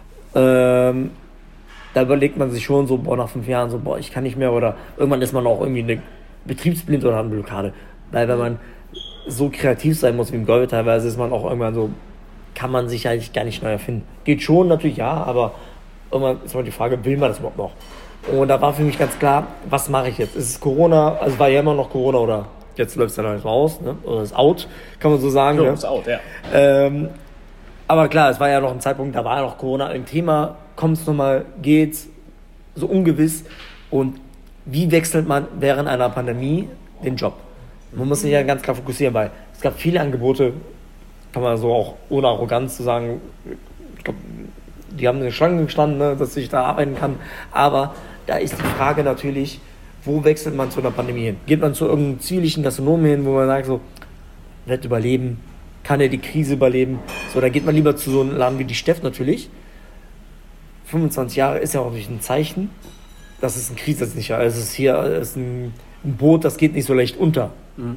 Ähm, Da überlegt man sich schon so, boah, nach fünf Jahren so, boah, ich kann nicht mehr, oder irgendwann ist man auch irgendwie eine betriebsblind oder eine Blockade. Weil wenn man so kreativ sein muss wie im Golf teilweise, ist man auch irgendwann so, kann man sich eigentlich gar nicht neu erfinden. Geht schon natürlich, ja, aber irgendwann ist mal die Frage, will man das überhaupt noch? Und da war für mich ganz klar, was mache ich jetzt? Ist es Corona, also war ja immer noch Corona oder jetzt läuft es dann alles raus, ne? Oder ist out, kann man so sagen. Ja, ne? ist out, ja. Ähm, aber klar, es war ja noch ein Zeitpunkt, da war ja noch Corona ein Thema, kommt es nochmal, geht's, so ungewiss. Und wie wechselt man während einer Pandemie den Job? Man muss sich ja ganz klar fokussieren, weil es gab viele Angebote, kann man so auch ohne Arroganz zu sagen, ich glaube, die haben eine Schlange gestanden, ne, dass ich da arbeiten kann. Aber da ist die Frage natürlich, wo wechselt man zu einer Pandemie hin? Geht man zu irgendeinem ziellichen Gastronomen hin, wo man sagt so, wird überleben, kann er die Krise überleben? So, da geht man lieber zu so einem Laden wie die Steff natürlich. fünfundzwanzig Jahre ist ja auch natürlich ein Zeichen, das ist ein krisensicher. Also es ist hier ist ein, ein Boot, das geht nicht so leicht unter. Mhm.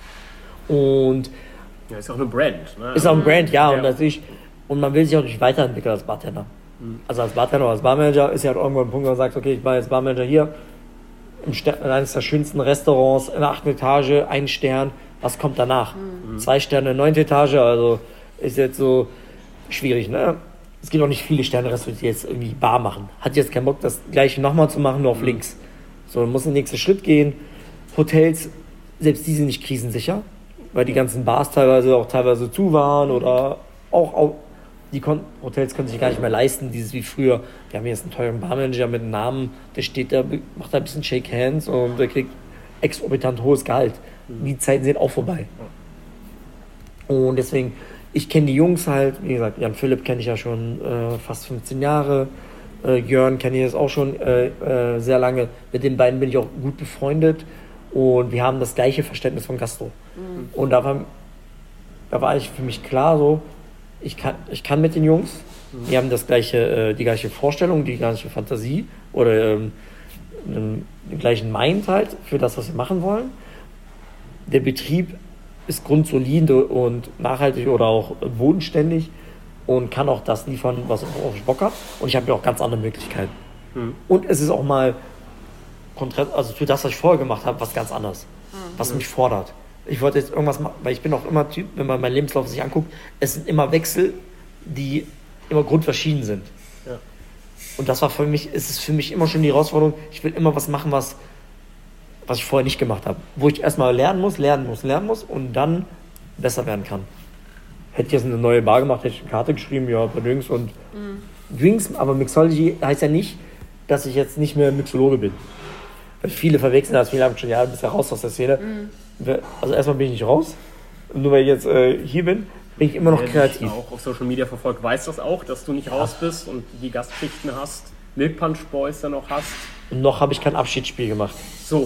Und ja, ist auch eine Brand. Ne? Ist auch ein Brand, ja. ja. Und, natürlich, und man will sich auch nicht weiterentwickeln als Bartender. Mhm. Also als Bartender oder als Barmanager ist ja halt irgendwann ein Punkt, wo man sagt, okay, ich war jetzt Barmanager hier, im Stern, in eines der schönsten Restaurants, in der achten Etage, ein Stern. Was kommt danach? Mhm. Zwei Sterne, neunte Etage, also ist jetzt so schwierig, ne? Es gibt auch nicht viele Sterne-Restaurants, die jetzt irgendwie Bar machen. Hat jetzt keinen Bock, das gleiche nochmal zu machen, nur auf mhm. links. So, man muss den nächsten Schritt gehen. Hotels, selbst die sind nicht krisensicher, weil die ganzen Bars teilweise auch teilweise zu waren oder auch, auch die Kon- Hotels können sich gar nicht mehr leisten, dieses wie früher. Wir haben jetzt einen teuren Barmanager mit einem Namen, der steht da, macht da ein bisschen Shake Hands und der kriegt exorbitant hohes Gehalt. Mhm. Die Zeiten sind auch vorbei. Und deswegen, ich kenne die Jungs halt, wie gesagt, Jan Philipp kenne ich ja schon äh, fast fünfzehn Jahre, äh, Jörn kenne ich jetzt auch schon äh, äh, sehr lange, mit den beiden bin ich auch gut befreundet und wir haben das gleiche Verständnis von Gastro. Mhm. Und da war, da war eigentlich für mich klar so, ich kann, ich kann mit den Jungs, mhm. die haben das gleiche, äh, die gleiche Vorstellung, die gleiche Fantasie oder ähm, den, den gleichen Mind halt für das, was wir machen wollen. Der Betrieb ist grundsolide und nachhaltig oder auch bodenständig. und kann auch das liefern, was ich Bock habe. Und ich habe ja auch ganz andere Möglichkeiten. Mhm. Und es ist auch mal, also für das, was ich vorher gemacht habe, was ganz anderes. Mhm. Was mich fordert. Ich wollte jetzt irgendwas machen, weil ich bin auch immer Typ, wenn man meinen Lebenslauf sich anguckt, es sind immer Wechsel, die immer grundverschieden sind. Ja. Und das war für mich, es ist für mich immer schon die Herausforderung, ich will immer was machen, was, was ich vorher nicht gemacht habe. Wo ich erstmal lernen muss, lernen muss, lernen muss und dann besser werden kann. Hätte ich jetzt eine neue Bar gemacht, hätte ich eine Karte geschrieben, ja, bei Drinks und mhm. Drinks, aber Mixology heißt ja nicht, dass ich jetzt nicht mehr Mixologe bin. Weil viele verwechseln das, viele haben schon, ja, du bist ja raus aus der Szene. Mhm. Also erstmal bin ich nicht raus, nur weil ich jetzt äh, hier bin, bin ich immer noch Wer kreativ. dich auch auf Social Media verfolgt, weiß das auch, dass du nicht ja. raus bist und die Gastschichten hast, Milk Punch Boys dann noch hast. Und noch habe ich kein Abschiedsspiel gemacht. So.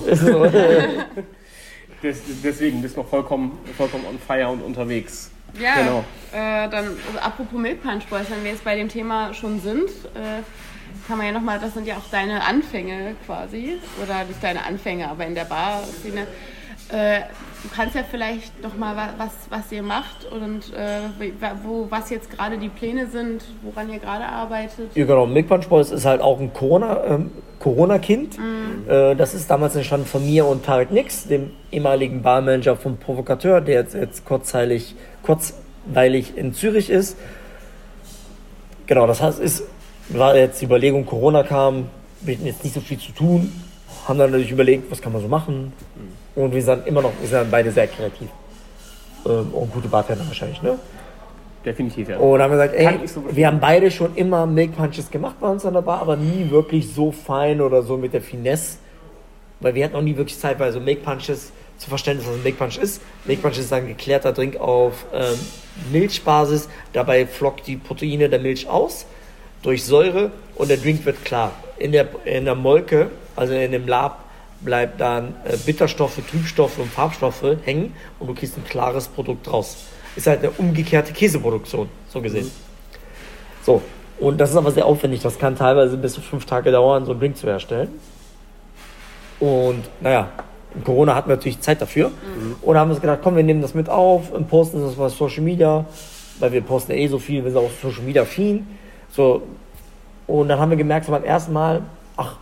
Des, deswegen bist du noch vollkommen, vollkommen on fire und unterwegs. Ja, genau. Äh, dann also apropos Milk Punch Boys, wenn wir jetzt bei dem Thema schon sind, äh, kann man ja nochmal, das sind ja auch deine Anfänge quasi, oder nicht deine Anfänge, aber in der Bar-Szene. Äh, du kannst ja vielleicht nochmal was, was ihr macht und äh, wo, was jetzt gerade die Pläne sind, woran ihr gerade arbeitet. Ja, genau. Milk Punch Boys ist halt auch ein Corona, ähm, Corona-Kind. Mhm. Äh, das ist damals entstanden von mir und Tarek Nix, dem ehemaligen Barmanager vom Provokateur, der jetzt, jetzt kurzzeitig, kurzweilig in Zürich ist. Genau, das heißt, ist, war jetzt die Überlegung, Corona kam, wir hatten jetzt nicht so viel zu tun, haben dann natürlich überlegt, was kann man so machen. Mhm. Und wir sind immer noch, wir sind beide sehr kreativ. Ähm, und gute Bartender wahrscheinlich, ne? Definitiv, ja. Und haben gesagt, ey, so wir haben beide schon immer Milk Punches gemacht bei uns an der Bar, aber nie wirklich so fein oder so mit der Finesse. Weil wir hatten auch nie wirklich Zeit, weil so Milk Punches zu verstehen, was ein Milk Punch ist. Milk Punch ist ein geklärter Drink auf ähm, Milchbasis. Dabei flockt die Proteine der Milch aus durch Säure und der Drink wird klar. In der, in der Molke, also in dem Lab, bleibt dann äh, Bitterstoffe, Trübstoffe und Farbstoffe hängen und du kriegst ein klares Produkt raus. Ist halt eine umgekehrte Käseproduktion, so gesehen. Mhm. So, und das ist aber sehr aufwendig. Das kann teilweise bis zu fünf Tage dauern, so einen Drink zu herstellen. Und naja, in Corona hatten wir natürlich Zeit dafür. Mhm. Und da haben wir uns gedacht, komm, wir nehmen das mit auf und posten das auf Social Media, weil wir posten ja eh so viel, wir sind auch Social Media affin. So, und dann haben wir gemerkt, so beim ersten Mal, ach,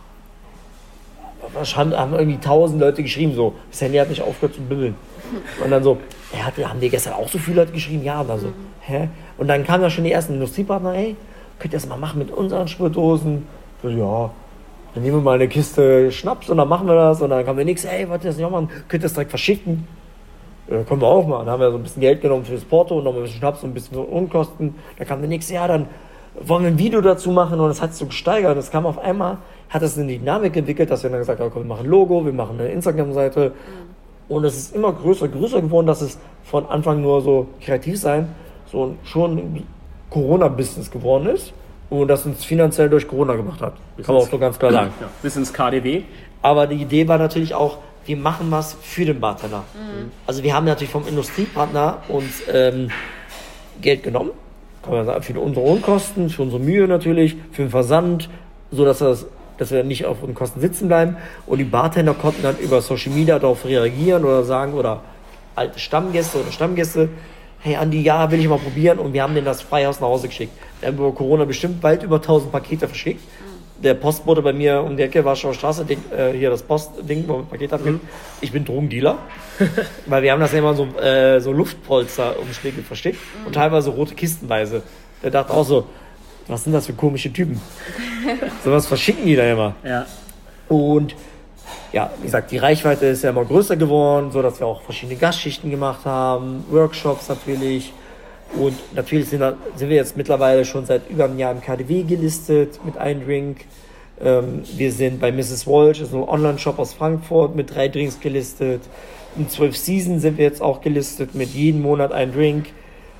haben irgendwie tausend Leute geschrieben, so, das Handy hat nicht aufgehört zu bibbeln. Und dann so, ja, haben die gestern auch so viele Leute geschrieben? Ja, und dann so, hä? Und dann kamen ja schon die ersten Industriepartner, ey, könnt ihr das mal machen mit unseren Spirituosen? So, ja, dann nehmen wir mal eine Kiste Schnaps und dann machen wir das. Und dann kam der nächste, ey, wollt ihr das nicht auch machen? Könnt ihr das direkt verschicken? Ja, können wir auch machen. Dann haben wir so ein bisschen Geld genommen für das Porto und noch ein bisschen Schnaps und ein bisschen Unkosten. Dann kam der nächste, ja, dann wollen wir ein Video dazu machen und das hat sich so gesteigert. Und es kam auf einmal, hat das eine Dynamik entwickelt, dass wir dann gesagt haben, komm, wir machen ein Logo, wir machen eine Instagram-Seite. Mhm. Und es ist immer größer, größer geworden, dass es von Anfang nur so kreativ sein, so schon ein Corona-Business geworden ist und das uns finanziell durch Corona gemacht hat. Bis kann man auch so ganz klar sagen. Ja, bis ins K D W. Aber die Idee war natürlich auch, wir machen was für den Bartender. Mhm. Also wir haben natürlich vom Industriepartner uns ähm, Geld genommen, kann man sagen, für unsere Unkosten, für unsere Mühe natürlich, für den Versand, so dass das dass wir nicht auf unseren Kosten sitzen bleiben. Und die Bartender konnten dann über Social Media darauf reagieren oder sagen, oder alte Stammgäste oder Stammgäste, hey Andi, ja, will ich mal probieren. Und wir haben denen das Freihaus nach Hause geschickt. Wir haben über Corona bestimmt weit über tausend Pakete verschickt. Mhm. Der Postbote bei mir um die Ecke, Warschauer Straße, den, äh, hier das Postding, wo man Paket abgibt. Mhm. Ich bin Drogendealer. Weil wir haben das ja immer so, äh, so Luftpolster-Umschläge verschickt. Mhm. Und teilweise rote Kistenweise. Der dachte auch so, was sind das für komische Typen? Sowas verschicken die da immer. Ja. Und ja, wie gesagt, die Reichweite ist ja immer größer geworden, so dass wir auch verschiedene Gastschichten gemacht haben, Workshops natürlich. Und natürlich sind, sind wir jetzt mittlerweile schon seit über einem Jahr im K D W gelistet mit einem Drink. Ähm, wir sind bei Misses Walsh, das ist ein Online-Shop aus Frankfurt, mit drei Drinks gelistet. In zwölf Season sind wir jetzt auch gelistet mit jedem Monat ein Drink.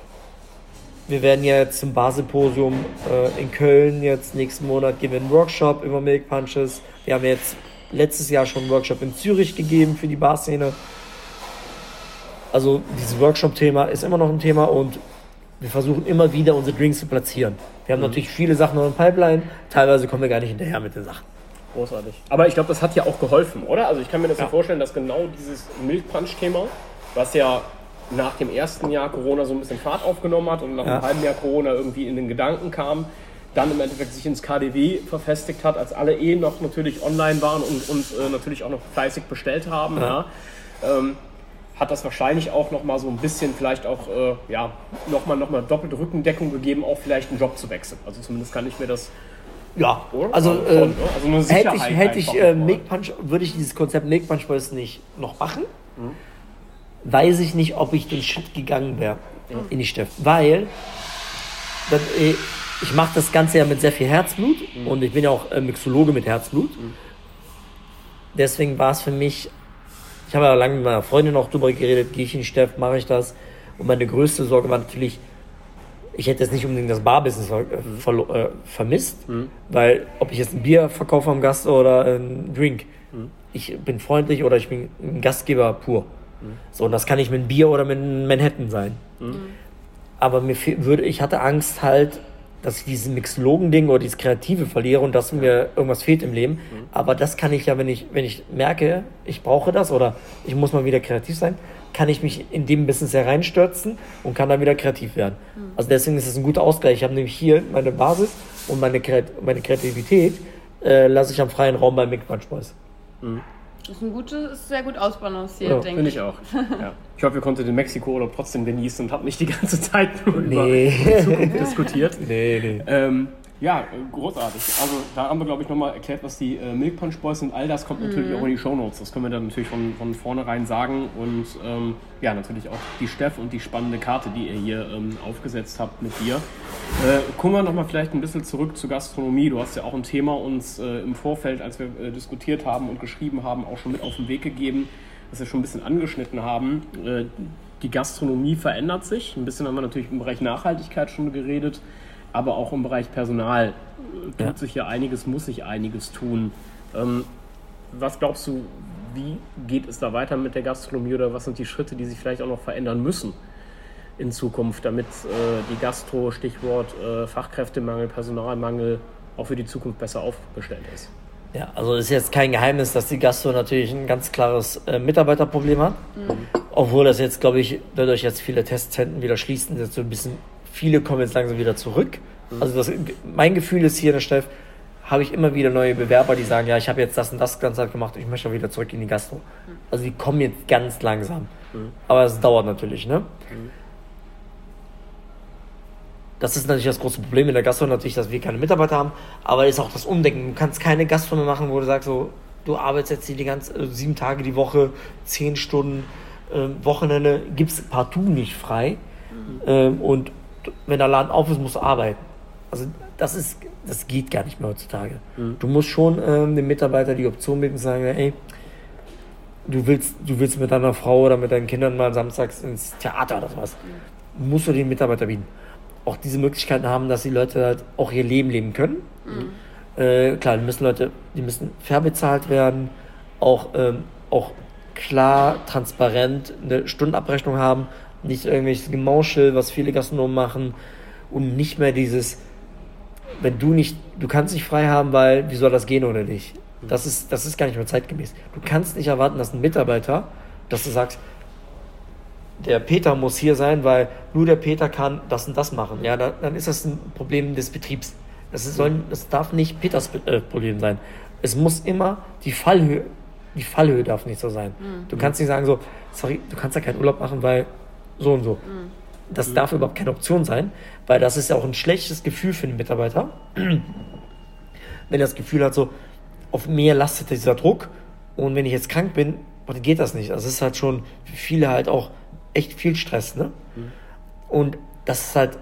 Wir werden jetzt zum Bar-Symposium äh, in Köln jetzt nächsten Monat geben wir einen Workshop über Milk Punches. Wir haben jetzt letztes Jahr schon einen Workshop in Zürich gegeben für die Barszene. Also dieses Workshop-Thema ist immer noch ein Thema und wir versuchen immer wieder unsere Drinks zu platzieren. Wir haben mhm. natürlich viele Sachen noch im Pipeline, teilweise kommen wir gar nicht hinterher mit den Sachen. Großartig. Aber ich glaube, das hat ja auch geholfen, oder? Also ich kann mir das ja, ja vorstellen, dass genau dieses Milk Punch-Thema, was ja nach dem ersten Jahr Corona so ein bisschen Fahrt aufgenommen hat und nach ja. einem halben Jahr Corona irgendwie in den Gedanken kam, dann im Endeffekt sich ins K D W verfestigt hat, als alle eh noch natürlich online waren und, und äh, natürlich auch noch fleißig bestellt haben. Ja. Ja. Ähm, hat das wahrscheinlich auch noch mal so ein bisschen vielleicht auch äh, ja, noch mal, noch mal doppelte Rückendeckung gegeben, auch vielleicht einen Job zu wechseln. Also zumindest kann ich mir das... Ja, oder? also, also, äh, schon, also eine hätte ich, hätte ich äh, Milk Milk Punch, würde ich dieses Konzept Milk Punch Boys nicht noch machen, mhm. weiß ich nicht, ob ich den Schritt gegangen wäre mhm. in die Steff. Weil das, äh, ich mache das Ganze ja mit sehr viel Herzblut mhm. und ich bin ja auch äh, Mixologe mit Herzblut. Mhm. Deswegen war es für mich, ich habe ja lange mit meiner Freundin auch drüber geredet, gehe ich in die Steff, mache ich das. Und meine größte Sorge war natürlich, ich hätte jetzt nicht unbedingt das Barbusiness ver- ver- äh, vermisst, mhm. weil ob ich jetzt ein Bier verkaufe am Gast oder einen Drink, mhm. ich bin freundlich oder ich bin ein Gastgeber pur. Mhm. So, und das kann nicht mit einem Bier oder mit einem Manhattan sein. Mhm. Aber mir fe- würde, ich hatte Angst halt, dass ich dieses Mixologen-Ding oder dieses Kreative verliere und dass mir irgendwas fehlt im Leben. Mhm. Aber das kann ich ja, wenn ich, wenn ich merke, ich brauche das oder ich muss mal wieder kreativ sein, kann ich mich in dem Business hereinstürzen und kann dann wieder kreativ werden. Mhm. Also deswegen ist es ein guter Ausgleich. Ich habe nämlich hier meine Basis und meine, Kreat- meine Kreativität äh, lasse ich am freien Raum bei Milk Punch Boys. Mhm. Das ist ein gutes, ist sehr gut ausbalanciert, ja, denke ich. Finde ich auch. Ja. Ich hoffe, ihr konntet den Mexiko-Urlaub trotzdem genießen und habt nicht die ganze Zeit nur nee. über die Zukunft diskutiert. Nee, nee. Ähm, ja, großartig. Also da haben wir, glaube ich, nochmal erklärt, was die äh, Milk Punch Boys sind. All das kommt natürlich mhm. auch in die Shownotes. Das können wir dann natürlich von, von vornherein sagen. Und ähm, ja, natürlich auch die Steff und die spannende Karte, die ihr hier ähm, aufgesetzt habt mit dir. Äh, kommen wir nochmal vielleicht ein bisschen zurück zur Gastronomie. Du hast ja auch ein Thema uns äh, im Vorfeld, als wir äh, diskutiert haben und geschrieben haben, auch schon mit auf den Weg gegeben, dass wir schon ein bisschen angeschnitten haben. Äh, die Gastronomie verändert sich. Ein bisschen haben wir natürlich im Bereich Nachhaltigkeit schon geredet. Aber auch im Bereich Personal tut ja. sich ja einiges, muss sich einiges tun. Ähm, was glaubst du, wie geht es da weiter mit der Gastronomie oder was sind die Schritte, die sich vielleicht auch noch verändern müssen in Zukunft, damit äh, die Gastro, Stichwort äh, Fachkräftemangel, Personalmangel, auch für die Zukunft besser aufgestellt ist? Ja, also ist jetzt kein Geheimnis, dass die Gastro natürlich ein ganz klares äh, Mitarbeiterproblem hat. Mhm. Obwohl das jetzt, glaube ich, dadurch jetzt viele Testzentren wieder schließen, jetzt so ein bisschen... Viele kommen jetzt langsam wieder zurück. Also das, mein Gefühl ist hier in der Steff, habe ich immer wieder neue Bewerber, die sagen, ja, ich habe jetzt das und das ganz gemacht, ich möchte wieder zurück in die Gastro. Also die kommen jetzt ganz langsam. Mhm. Aber es dauert natürlich, ne? Mhm. Das ist natürlich das große Problem in der Gastro, natürlich, dass wir keine Mitarbeiter haben, aber ist auch das Umdenken. Du kannst keine Gastro mehr machen, wo du sagst, so, du arbeitest jetzt hier die ganze, äh, sieben Tage die Woche, zehn Stunden, äh, Wochenende, gibt's partout nicht frei. Mhm. Ähm, und wenn der Laden auf ist, musst du arbeiten. Also das ist, das geht gar nicht mehr heutzutage. Mhm. Du musst schon ähm, dem Mitarbeiter die Option bieten, sagen, ey, du willst, du willst mit deiner Frau oder mit deinen Kindern mal samstags ins Theater oder sowas. Mhm. Musst du den Mitarbeiter bieten. Auch diese Möglichkeiten haben, dass die Leute halt auch ihr Leben leben können. Mhm. Äh, klar, die müssen Leute, die müssen fair bezahlt werden, auch, ähm, auch klar, transparent eine Stundenabrechnung haben, nicht irgendwelches Gemauschel, was viele Gastronomen machen und nicht mehr dieses, wenn du nicht, du kannst nicht frei haben, weil wie soll das gehen oder nicht? Das ist, das ist gar nicht mehr zeitgemäß. Du kannst nicht erwarten, dass ein Mitarbeiter, dass du sagst, der Peter muss hier sein, weil nur der Peter kann das und das machen. Ja, dann, dann ist das ein Problem des Betriebs. Das, ist, soll, das darf nicht Peters äh, Problem sein. Es muss immer die Fallhöhe, die Fallhöhe darf nicht so sein. Mhm. Du kannst nicht sagen so, sorry, du kannst ja keinen Urlaub machen, weil so und so. Mhm. Das mhm. darf überhaupt keine Option sein, weil das ist ja auch ein schlechtes Gefühl für den Mitarbeiter. Wenn er das Gefühl hat, so, auf mir lastet dieser Druck und wenn ich jetzt krank bin, dann geht das nicht. Also es ist halt schon für viele halt auch echt viel Stress, ne? Mhm. Und das ist halt,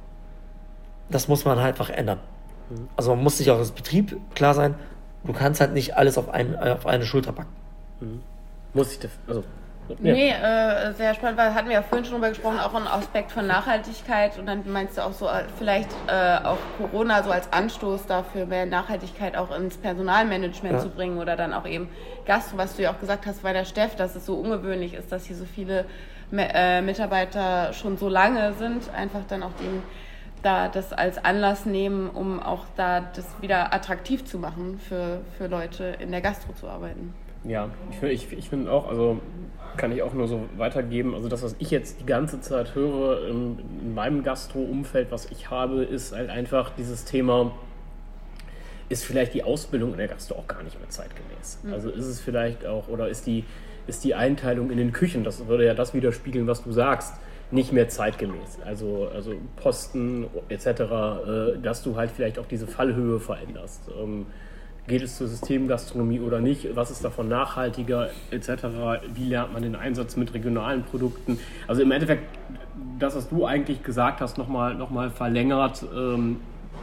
das muss man halt einfach ändern. Mhm. Also man muss sich auch als Betrieb klar sein, du kannst halt nicht alles auf, ein, auf eine Schulter packen. Mhm. Muss ich das, also... Ja. Nee, äh, sehr spannend, weil hatten wir ja vorhin schon drüber gesprochen, auch ein Aspekt von Nachhaltigkeit und dann meinst du auch so, vielleicht äh, auch Corona so als Anstoß dafür, mehr Nachhaltigkeit auch ins Personalmanagement ja. zu bringen oder dann auch eben Gastro, was du ja auch gesagt hast bei der Steff, dass es so ungewöhnlich ist, dass hier so viele äh, Mitarbeiter schon so lange sind, einfach dann auch dem, da das als Anlass nehmen, um auch da das wieder attraktiv zu machen für, für Leute in der Gastro zu arbeiten. Ja, ich, ich, ich finde auch, also kann ich auch nur so weitergeben, also das, was ich jetzt die ganze Zeit höre in, in meinem Gastro-Umfeld, was ich habe, ist halt einfach dieses Thema, ist vielleicht die Ausbildung in der Gastro auch gar nicht mehr zeitgemäß. Mhm. Also ist es vielleicht auch, oder ist die, ist die Einteilung in den Küchen, das würde ja das widerspiegeln, was du sagst, nicht mehr zeitgemäß. Also, also Posten et cetera, äh, dass du halt vielleicht auch diese Fallhöhe veränderst. Ähm, geht es zur Systemgastronomie oder nicht? Was ist davon nachhaltiger et cetera? Wie lernt man den Einsatz mit regionalen Produkten? Also im Endeffekt, das, was du eigentlich gesagt hast, nochmal noch mal verlängert, ähm,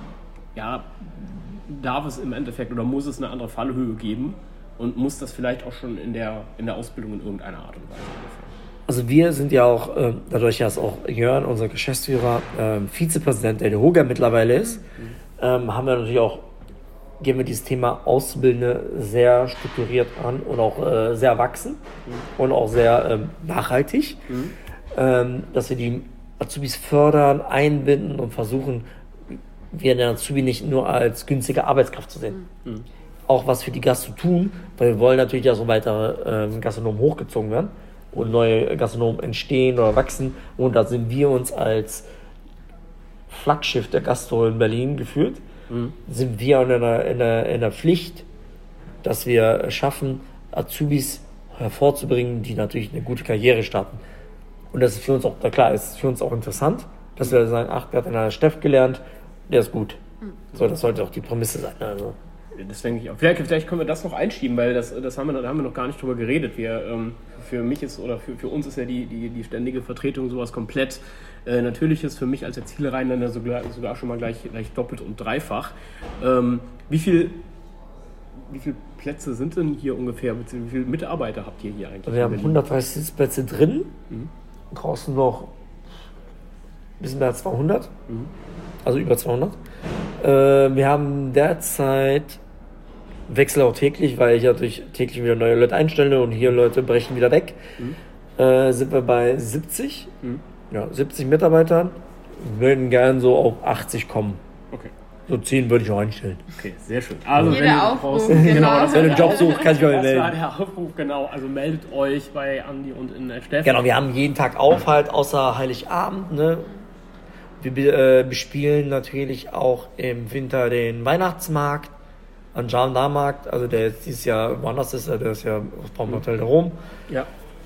ja, darf es im Endeffekt oder muss es eine andere Fallhöhe geben und muss das vielleicht auch schon in der, in der Ausbildung in irgendeiner Art und Weise ungefähr. Also wir sind ja auch, äh, dadurch, dass auch Jörn, unser Geschäftsführer, äh, Vizepräsident der DEHOGA mittlerweile ist, mhm. ähm, haben wir natürlich auch, gehen wir dieses Thema Auszubildende sehr strukturiert an und auch äh, sehr erwachsen mhm. und auch sehr ähm, nachhaltig, mhm. ähm, dass wir die Azubis fördern, einbinden und versuchen, wir den Azubi nicht nur als günstige Arbeitskraft zu sehen. Mhm. Auch was für die Gastro tun, weil wir wollen natürlich, dass so weitere äh, Gastronomen hochgezogen werden und neue Gastronomen entstehen oder wachsen. Und da sind wir uns als Flaggschiff der Gastro in Berlin geführt, mhm. sind wir in der, in, der, in der Pflicht, dass wir schaffen, Azubis hervorzubringen, die natürlich eine gute Karriere starten. Und das ist für uns auch, klar, ist für uns auch interessant, dass wir sagen, ach, der hat in der Steff gelernt, der ist gut. Mhm. So, das sollte auch die Prämisse sein. Also. Das denke ich auch. Vielleicht, vielleicht können wir das noch einschieben, weil das, das haben wir, da haben wir noch gar nicht drüber geredet. Wir, ähm, für mich ist oder für, für uns ist ja die, die, die ständige Vertretung sowas komplett äh, Natürliches. Für mich als Erzielerrheinländer sogar, sogar schon mal gleich, gleich doppelt und dreifach. Ähm, wie viel, wie viele Plätze sind denn hier ungefähr? Wie viele Mitarbeiter habt ihr hier eigentlich? Wir haben hundertdreißig Sitzplätze drin. Mhm. Draußen noch ein bisschen mehr als zweihundert. Mhm. Also über zweihundert. Äh, wir haben derzeit Wechsel auch täglich, weil ich natürlich täglich wieder neue Leute einstelle und hier Leute brechen wieder weg. Mhm. Äh, sind wir bei siebzig. Mhm. Ja, siebzig Mitarbeitern. Würden gern so auf achtzig kommen. Okay. So zehn würde ich auch einstellen. Okay, sehr schön. Also Jeder wenn du Aufruf, brauchst, genau. genau, das wenn du einen Job suchst, kannst du dich das melden. war der Aufruf, genau. Also meldet euch bei Andi und in der Steff. Genau, wir haben jeden Tag auf halt, außer Heiligabend, ne? Wir äh, bespielen natürlich auch im Winter den Weihnachtsmarkt, an Gendarmarkt, also der jetzt dieses Jahr woanders ist, der ist ja vom Hotel de Rom. Ja.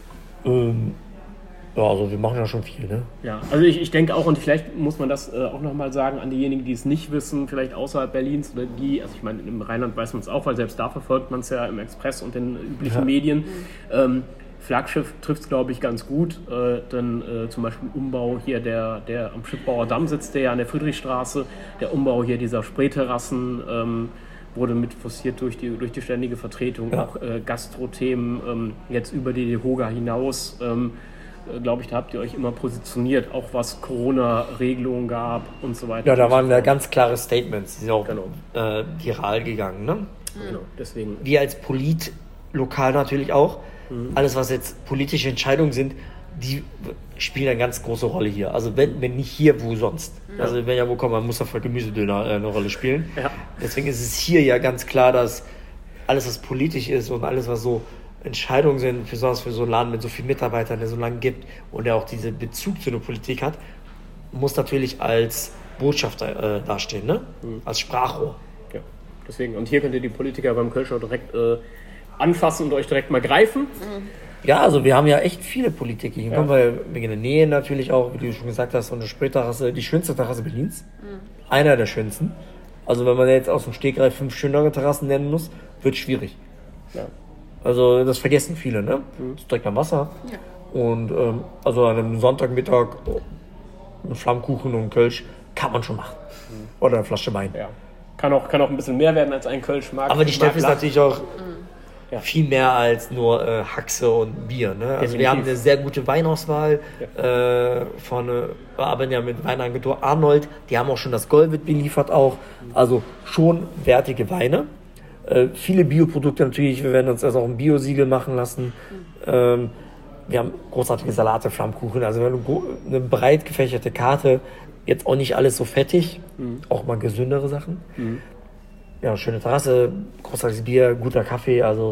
Ähm, ja, also wir machen ja schon viel, ne? Ja, also ich, ich denke auch, und vielleicht muss man das äh, auch nochmal sagen an diejenigen, die es nicht wissen, vielleicht außerhalb Berlins oder die, also ich meine, im Rheinland weiß man es auch, weil selbst da verfolgt man es ja im Express und den üblichen ja. Medien. Ähm, Flaggschiff trifft es, glaube ich, ganz gut, äh, denn äh, zum Beispiel Umbau hier, der, der am Schiffbauer Damm sitzt, der ja an der Friedrichstraße, der Umbau hier dieser Spreeterrassen ähm, wurde mit forciert durch die, durch die ständige Vertretung, ja. auch äh, Gastro-Themen ähm, jetzt über die DEHOGA hinaus, ähm, äh, glaube ich, da habt ihr euch immer positioniert, auch was Corona-Regelungen gab und so weiter. Ja, da waren ja ganz klare Statements, die sind auch genau. äh, viral gegangen, ne? Genau, deswegen. Wir als Politlokal natürlich auch. Alles, was jetzt politische Entscheidungen sind, die spielen eine ganz große Rolle hier. Also wenn, wenn nicht hier, wo sonst? Ja. Also wenn ja wo kommt, man muss doch für Gemüsedöner äh, eine Rolle spielen. Ja. Deswegen ist es hier ja ganz klar, dass alles, was politisch ist und alles, was so Entscheidungen sind, besonders für so einen Laden mit so vielen Mitarbeitern, der so lange gibt und der auch diesen Bezug zu der Politik hat, muss natürlich als Botschafter äh, dastehen, ne? Mhm. Als Sprachrohr. Ja, deswegen. Und hier könnt ihr die Politiker beim Kölschau direkt äh, anfassen und euch direkt mal greifen. Ja, also wir haben ja echt viele Politiker hier. Ja. Weil wegen der Nähe natürlich auch, wie du schon gesagt hast, so eine Spreeterrasse, die schönste Terrasse Berlins. Mhm. Einer der schönsten. Also wenn man jetzt aus dem Stegreif fünf schönere Terrassen nennen muss, wird schwierig. Ja. Also das vergessen viele, ne? Mhm. Das ist direkt am Wasser. Ja. Und ähm, also an einem Sonntagmittag einen Flammkuchen und einen Kölsch kann man schon machen. Mhm. Oder eine Flasche Wein. Ja. Kann auch, kann auch ein bisschen mehr werden als ein Kölsch. Mag, aber die Steff ist natürlich auch... Mhm. Ja. Viel mehr als nur äh, Haxe und Bier. Ne? Also definitiv. Wir haben eine sehr gute Weinauswahl ja. äh, von, wir arbeiten ja mit Weinagentur Arnold, die haben auch schon das Goldwit beliefert auch, also schon wertige Weine. Äh, viele Bioprodukte natürlich, wir werden uns also auch ein Bio-Siegel machen lassen. Mhm. Ähm, wir haben großartige Salate, Flammkuchen, also wir haben eine breit gefächerte Karte, jetzt auch nicht alles so fettig, mhm. auch mal gesündere Sachen. Mhm. Ja, schöne Terrasse, großartiges Bier, guter Kaffee, also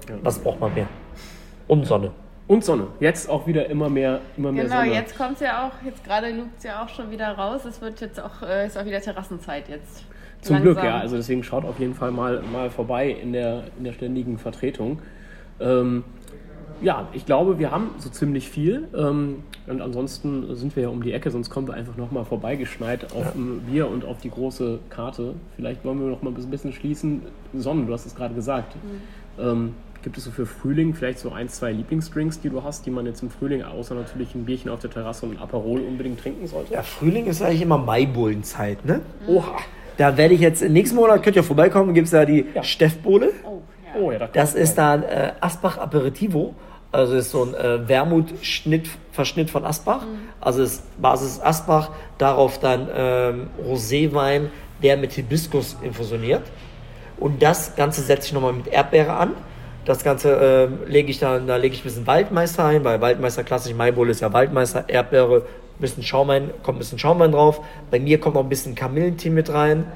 Ja. Was braucht man mehr? Und Sonne. Und Sonne. Jetzt auch wieder immer mehr, immer mehr Genau, Sonne. jetzt kommt es ja auch, jetzt gerade lugt es ja auch schon wieder raus. Es wird jetzt auch, äh, ist auch wieder Terrassenzeit jetzt. Zum Langsam. Glück, ja. Also deswegen schaut auf jeden Fall mal, mal vorbei in der, in der ständigen Vertretung. Ähm, ja, ich glaube, wir haben so ziemlich viel. Ähm, und ansonsten sind wir ja um die Ecke, sonst kommen wir einfach nochmal vorbeigeschneit auf Ja. ein Bier und auf die große Karte. Vielleicht wollen wir noch mal ein bisschen schließen. Sonnen, du hast es gerade gesagt. Mhm. Ähm, gibt es so für Frühling vielleicht so ein, zwei Lieblingsdrinks, die du hast, die man jetzt im Frühling, außer natürlich ein Bierchen auf der Terrasse und ein Aperol unbedingt trinken sollte? Ja, Frühling ist eigentlich immer Maibohlenzeit, ne? Oha. Da werde ich jetzt, nächsten Monat könnt ihr vorbeikommen, gibt es da die Ja. Steffbowle. Oh, ja. Oh, ja, da Das kommt ist dann äh, Asbach Aperitivo. Also ist so ein äh, Wermut-Schnitt, Verschnitt von Asbach. Mhm. Also ist Basis Asbach, darauf dann ähm, Roséwein, der mit Hibiskus infusioniert. Und das Ganze setze ich nochmal mit Erdbeere an. Das Ganze äh, lege ich dann, da lege ich ein bisschen Waldmeister ein, weil Waldmeister klassisch Maibohle ist ja Waldmeister, Erdbeere, ein bisschen Schaumwein, kommt ein bisschen Schaumwein drauf. Bei mir kommt noch ein bisschen Kamillentee mit rein.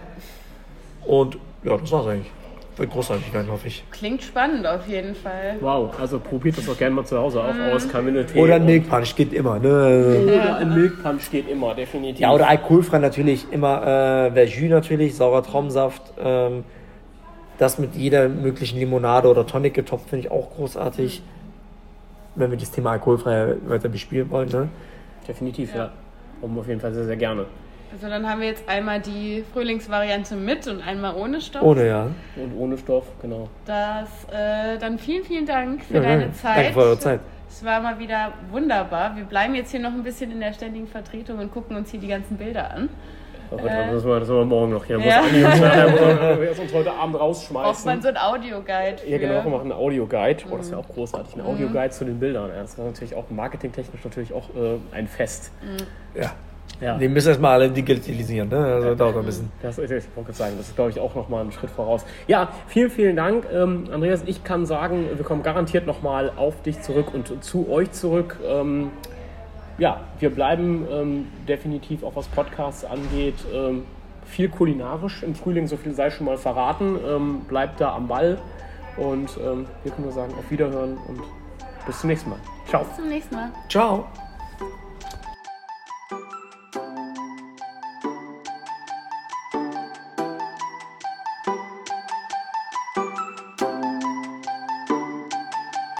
Und ja, das war's eigentlich. Wird großartig werden, hoffe ich. Klingt spannend auf jeden Fall. Wow, also probiert das doch gerne mal zu Hause auch aus. Kamillentee. Oder ein Milkpunch, geht immer. Ne? Oder ein Milkpunch geht immer, definitiv. Ja, oder alkoholfrei natürlich, immer äh, Verjus natürlich, saurer Traubensaft. Ähm, das mit jeder möglichen Limonade oder Tonic getopft, finde ich auch großartig. Wenn wir das Thema alkoholfrei weiter bespielen wollen. Ne? Definitiv, ja. Ja. Um auf jeden Fall sehr, sehr gerne. Also dann haben wir jetzt einmal die Frühlingsvariante mit und einmal ohne Stoff. Ohne, ja. Und ohne Stoff, genau. Das, äh, dann vielen, vielen Dank für Ja, deine ja. Zeit. Danke für eure Zeit. Es war mal wieder wunderbar. Wir bleiben jetzt hier noch ein bisschen in der ständigen Vertretung und gucken uns hier die ganzen Bilder an. Oh Gott, das müssen wir, das müssen wir morgen noch hier. Ja. Muss Andi uns nachher muss er uns heute Abend Braucht rausschmeißen. man so ein Audioguide für. Ja, genau, wir machen einen Audioguide. Oh, das Mhm. wäre auch großartig. Ein Audioguide zu den Bildern. Ja, das war natürlich auch marketingtechnisch natürlich auch äh, ein Fest. Ja. Ja. Die müssen erstmal alle digitalisieren, ne? Also dauert noch ein bisschen. Das, ich wollte gerade sagen, das ist, glaube ich, auch nochmal ein Schritt voraus. Ja, vielen, vielen Dank, ähm, Andreas. Ich kann sagen, wir kommen garantiert nochmal auf dich zurück und zu euch zurück. Ähm, ja, wir bleiben ähm, definitiv, auch was Podcasts angeht, ähm, viel kulinarisch im Frühling, so viel sei schon mal verraten. Ähm, bleibt da am Ball und ähm, wir können nur sagen, auf Wiederhören und bis zum nächsten Mal. Ciao. Bis zum nächsten Mal. Ciao.